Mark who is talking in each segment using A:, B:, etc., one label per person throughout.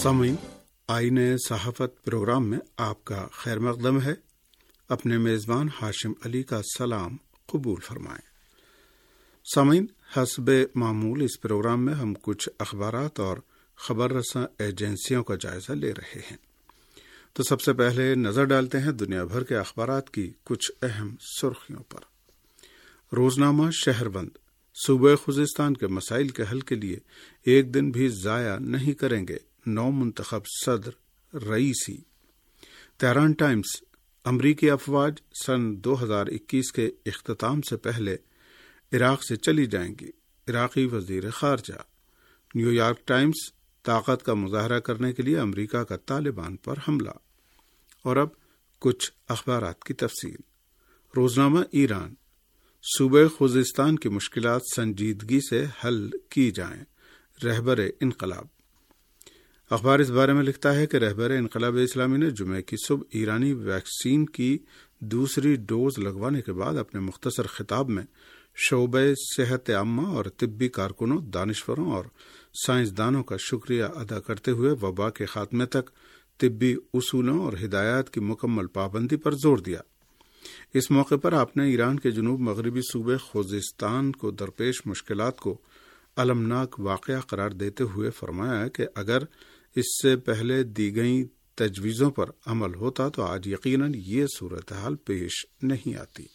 A: سامعین، آئین صحافت پروگرام میں آپ کا خیر مقدم ہے۔ اپنے میزبان ہاشم علی کا سلام قبول فرمائیں۔ سامعین، حسب معمول اس پروگرام میں ہم کچھ اخبارات اور خبر رساں ایجنسیوں کا جائزہ لے رہے ہیں۔ تو سب سے پہلے نظر ڈالتے ہیں دنیا بھر کے اخبارات کی کچھ اہم سرخیوں پر۔ روزنامہ شہر بند صوبہ خوزستان کے مسائل کے حل کے لیے ایک دن بھی ضائع نہیں کریں گے، نو منتخب صدر رئیسی۔ تہران ٹائمز، امریکی افواج سن 2021 کے اختتام سے پہلے عراق سے چلی جائیں گی، عراقی وزیر خارجہ۔ نیو یارک ٹائمز، طاقت کا مظاہرہ کرنے کے لیے امریکہ کا طالبان پر حملہ۔ اور اب کچھ اخبارات کی تفصیل۔ روزنامہ ایران، صوبہ خوزستان کی مشکلات سنجیدگی سے حل کی جائیں، رہبر انقلاب۔ اخبار اس بارے میں لکھتا ہے کہ رہبر انقلاب اسلامی نے جمعے کی صبح ایرانی ویکسین کی دوسری ڈوز لگوانے کے بعد اپنے مختصر خطاب میں شعبہ صحت عامہ اور طبی کارکنوں، دانشوروں اور سائنسدانوں کا شکریہ ادا کرتے ہوئے وبا کے خاتمے تک طبی اصولوں اور ہدایات کی مکمل پابندی پر زور دیا۔ اس موقع پر آپ نے ایران کے جنوب مغربی صوبے خوزستان کو درپیش مشکلات کو المناک واقعہ قرار دیتے ہوئے فرمایا کہ اگر اس سے پہلے دی گئی تجویزوں پر عمل ہوتا تو آج یقیناً یہ صورتحال پیش نہیں آتی۔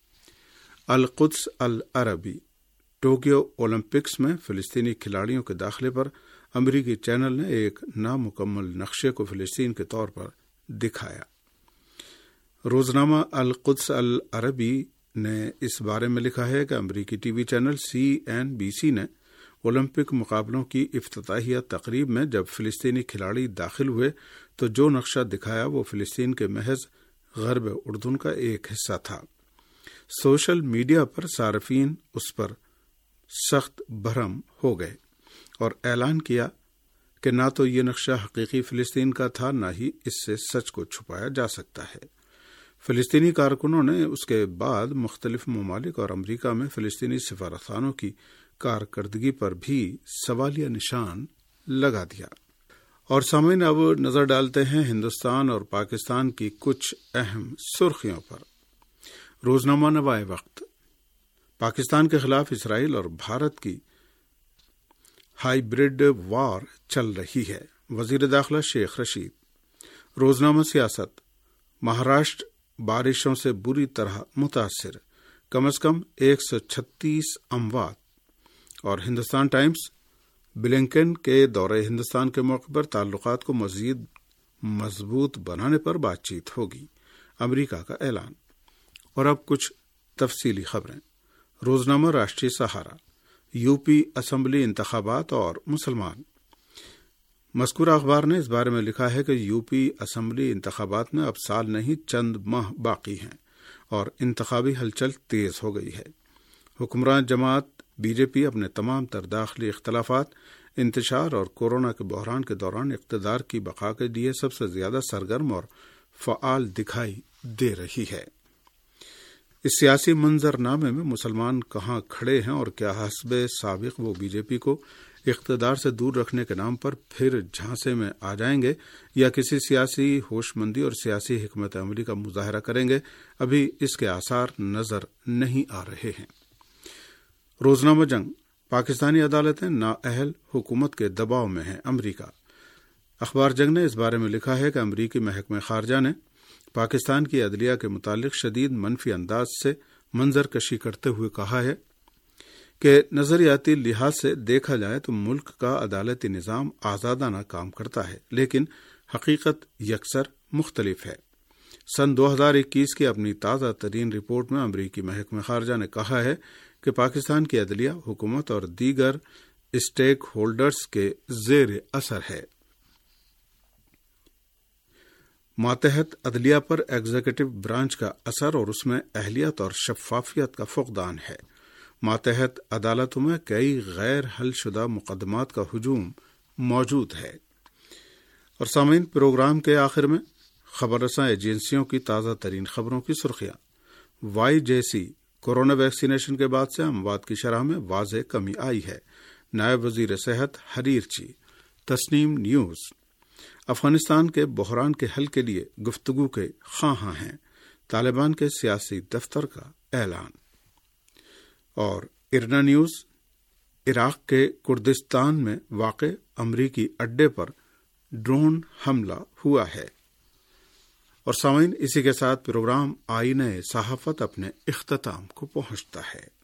A: القدس العربی، ٹوکیو اولمپکس میں فلسطینی کھلاڑیوں کے داخلے پر امریکی چینل نے ایک نامکمل نقشے کو فلسطین کے طور پر دکھایا۔ روزنامہ القدس العربی نے اس بارے میں لکھا ہے کہ امریکی ٹی وی چینل CNBC نے اولمپک مقابلوں کی افتتاحیہ تقریب میں جب فلسطینی کھلاڑی داخل ہوئے تو جو نقشہ دکھایا وہ فلسطین کے محض غرب اردن کا ایک حصہ تھا۔ سوشل میڈیا پر صارفین اس پر سخت برہم ہو گئے اور اعلان کیا کہ نہ تو یہ نقشہ حقیقی فلسطین کا تھا، نہ ہی اس سے سچ کو چھپایا جا سکتا ہے۔ فلسطینی کارکنوں نے اس کے بعد مختلف ممالک اور امریکہ میں فلسطینی سفارتخانوں کی کارکردگی پر بھی سوالیہ نشان لگا دیا۔ اور سامعین، اب نظر ڈالتے ہیں ہندوستان اور پاکستان کی کچھ اہم سرخیوں پر۔ روزنامہ نوائے وقت، پاکستان کے خلاف اسرائیل اور بھارت کی ہائیبرڈ وار چل رہی ہے، وزیر داخلہ شیخ رشید۔ روزنامہ سیاست، مہاراشٹر بارشوں سے بری طرح متاثر، کم از کم 136 اموات۔ اور ہندوستان ٹائمز، بلنکن کے دورہ ہندوستان کے موقع پر تعلقات کو مزید مضبوط بنانے پر بات چیت ہوگی، امریکہ کا اعلان۔ اور اب کچھ تفصیلی خبریں۔ روزنامہ راشٹریہ سہارا، UP اسمبلی انتخابات اور مسلمان۔ مذکورہ اخبار نے اس بارے میں لکھا ہے کہ UP اسمبلی انتخابات میں اب سال نہیں چند ماہ باقی ہیں اور انتخابی ہلچل تیز ہو گئی ہے۔ حکمران جماعت BJP اپنے تمام تر داخلی اختلافات، انتشار اور کورونا کے بحران کے دوران اقتدار کی بقا کے لیے سب سے زیادہ سرگرم اور فعال دکھائی دے رہی ہے۔ اس سیاسی منظرنامے میں مسلمان کہاں کھڑے ہیں اور کیا حسب سابق وہ BJP کو اقتدار سے دور رکھنے کے نام پر پھر جھانسے میں آ جائیں گے یا کسی سیاسی ہوش مندی اور سیاسی حکمت عملی کا مظاہرہ کریں گے، ابھی اس کے آثار نظر نہیں آ رہے ہیں۔ روزنامہ جنگ، پاکستانی عدالتیں نااہل حکومت کے دباؤ میں ہیں، امریکہ۔ اخبار جنگ نے اس بارے میں لکھا ہے کہ امریکی محکمہ خارجہ نے پاکستان کی عدلیہ کے متعلق شدید منفی انداز سے منظر کشی کرتے ہوئے کہا ہے کہ نظریاتی لحاظ سے دیکھا جائے تو ملک کا عدالتی نظام آزادانہ کام کرتا ہے، لیکن حقیقت یکسر مختلف ہے۔ سن 2021 کی اپنی تازہ ترین رپورٹ میں امریکی محکمہ خارجہ نے کہا ہے کہ پاکستان کی عدلیہ، حکومت اور دیگر اسٹیک ہولڈرز کے زیر اثر ہے۔ ماتحت عدلیہ پر ایگزیکٹو برانچ کا اثر اور اس میں اہلیت اور شفافیت کا فقدان ہے۔ ماتحت عدالتوں میں کئی غیر حل شدہ مقدمات کا ہجوم موجود ہے۔ اور سامعین، پروگرام کے آخر میں خبر رساں ایجنسیوں کی تازہ ترین خبروں کی سرخیاں۔ YJC، کورونا ویکسینیشن کے بعد سے اموات کی شرح میں واضح کمی آئی ہے، نائب وزیر صحت حریر چی۔ تسنیم نیوز، افغانستان کے بحران کے حل کے لیے گفتگو کے خواہاں ہیں، طالبان کے سیاسی دفتر کا اعلان۔ اور ارنا نیوز، عراق کے کردستان میں واقع امریکی اڈے پر ڈرون حملہ ہوا ہے۔ اور سامعین، اسی کے ساتھ پروگرام آئینہ صحافت اپنے اختتام کو پہنچتا ہے۔